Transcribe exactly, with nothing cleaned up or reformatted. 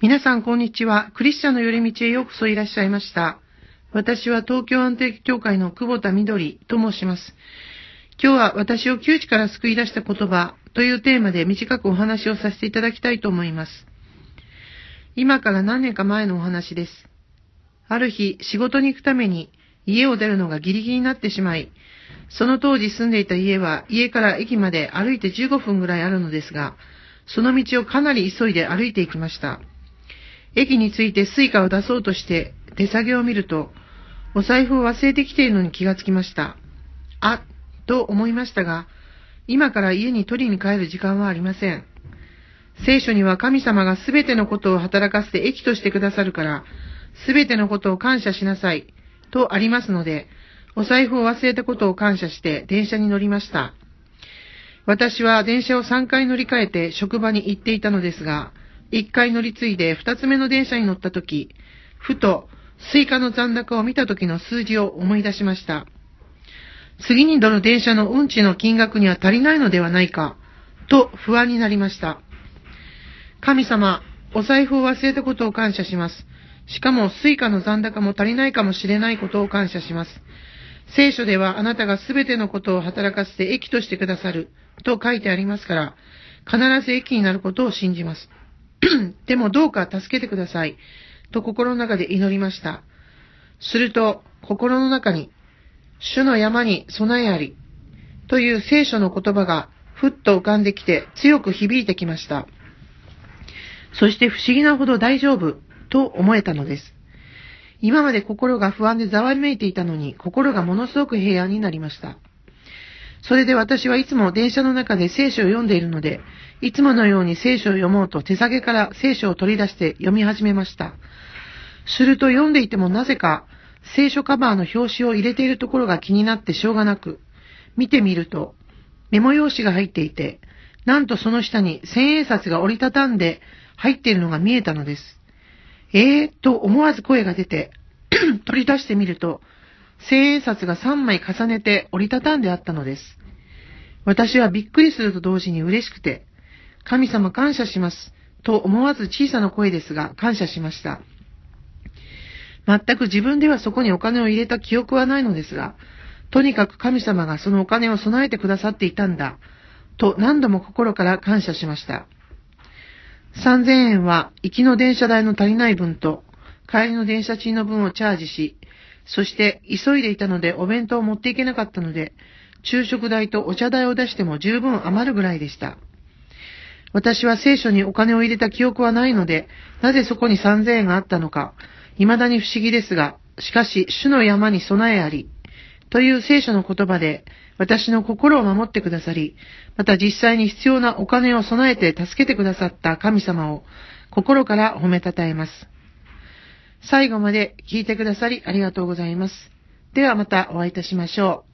皆さん、こんにちは。クリスチャンの寄り道へようこそいらっしゃいました。私は東京安定教会の久保田みどりと申します。今日は私を窮地から救い出した言葉というテーマで短くお話をさせていただきたいと思います。今から何年か前のお話です。ある日、仕事に行くために家を出るのがギリギリになってしまい、その当時住んでいた家は家から駅まで歩いてじゅうごふんぐらいあるのですが、その道をかなり急いで歩いていきました。駅に着いてスイカを出そうとして手提げを見ると、お財布を忘れてきているのに気がつきました。あ、と思いましたが、今から家に取りに帰る時間はありません。聖書には神様がすべてのことを働かせて益としてくださるから、すべてのことを感謝しなさい、とありますので、お財布を忘れたことを感謝して電車に乗りました。私は電車をさんかい乗り換えて職場に行っていたのですが、いっかい乗り継いでふたつめの電車に乗ったとき、ふとスイカの残高を見たときの数字を思い出しました。次に乗る電車の運賃の金額には足りないのではないか、と不安になりました。神様、お財布を忘れたことを感謝します。しかもスイカの残高も足りないかもしれないことを感謝します。聖書ではあなたがすべてのことを働かせて益としてくださると書いてありますから、必ず益になることを信じます。でもどうか助けてください、と心の中で祈りました。すると、心の中に、主の山に備えあり、という聖書の言葉がふっと浮かんできて強く響いてきました。そして不思議なほど大丈夫、と思えたのです。今まで心が不安でざわめいていたのに、心がものすごく平安になりました。それで私はいつも電車の中で聖書を読んでいるので、いつものように聖書を読もうと手提げから聖書を取り出して読み始めました。すると読んでいてもなぜか聖書カバーの表紙を入れているところが気になってしょうがなく、見てみるとメモ用紙が入っていて、なんとその下に千円札が折りたたんで入っているのが見えたのです。えーと思わず声が出て取り出してみると、千円札がさんまい重ねて折りたたんであったのです。私はびっくりすると同時に嬉しくて、神様感謝します、と思わず小さな声ですが感謝しました。全く自分ではそこにお金を入れた記憶はないのですが、とにかく神様がそのお金を備えてくださっていたんだ、と何度も心から感謝しました。さんぜんえんは行きの電車代の足りない分と、帰りの電車賃の分をチャージし、そして急いでいたのでお弁当を持っていけなかったので、昼食代とお茶代を出しても十分余るぐらいでした。私は聖書にお金を入れた記憶はないので、なぜそこにさんぜんえんがあったのか、未だに不思議ですが、しかし主の山に備えあり、という聖書の言葉で、私の心を守ってくださり、また実際に必要なお金を備えて助けてくださった神様を心から褒めたたえます。最後まで聞いてくださりありがとうございます。ではまたお会いいたしましょう。